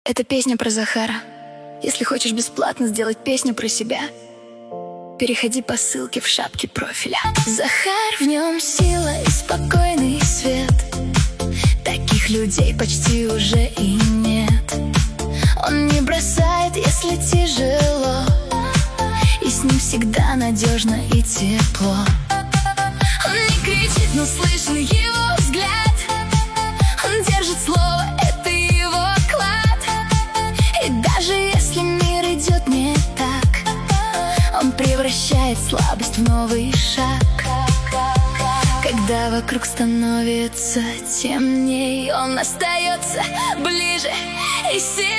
Это песня про Захара. Если хочешь бесплатно сделать песню про себя, переходи по ссылке в шапке профиля. Захар, в нем сила и спокойный свет. Таких людей почти уже и нет. Он не бросает, если тяжело, и с ним всегда надежно и тепло. Он не кричит, но слышен его взгляд. Он держит слово, это его клад. И даже если мир идет не так, он превращает слабость в новый шаг. Когда вокруг становится темней, он остается ближе и сильнее.